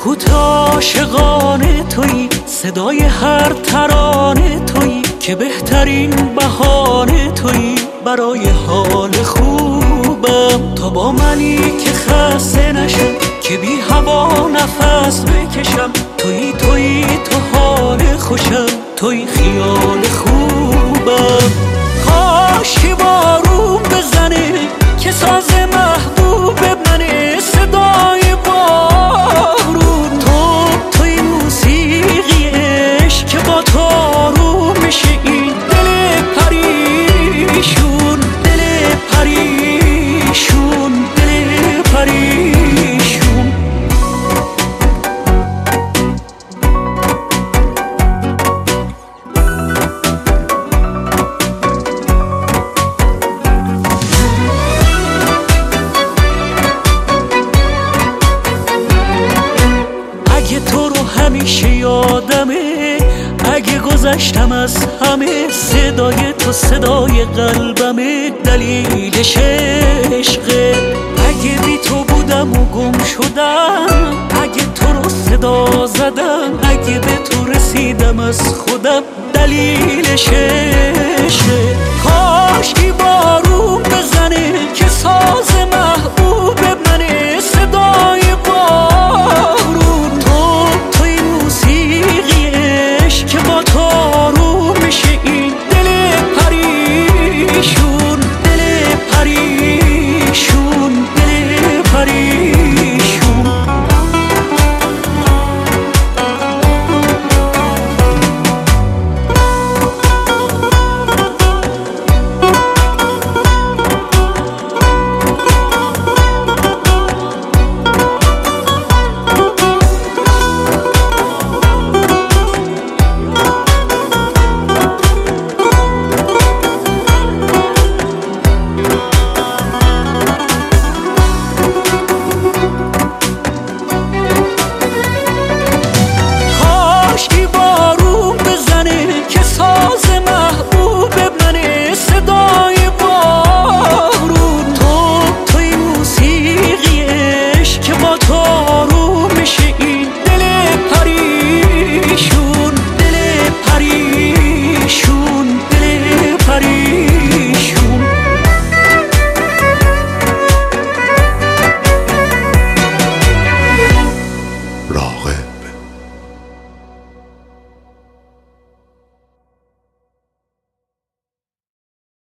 سکوت عاشقانه تویی، صدای هر ترانه تویی، که بهترین بهانه تویی برای حال خوبم. تا با منی که خسته نشم، که بی هوا نفس بکشم، تویی تو حال خوشم، تویی خیال خوبم. کاش که بارون بزنه که ساز محبوب منه، صدای بارون توی موسیقی عشق که با تو آروم میشه این دل پریشون، دل پریشون، دل پریشون. اگه تو رو همیشه یادمه، اگه گذشتم از همه، صدای تو صدای قلبمه، دلیلش عشقه. اگه بی تو بودم و گم شدم، اگه تو رو صدا زدم، اگه به تو رسیدم از خودم، دلیلش عشقه.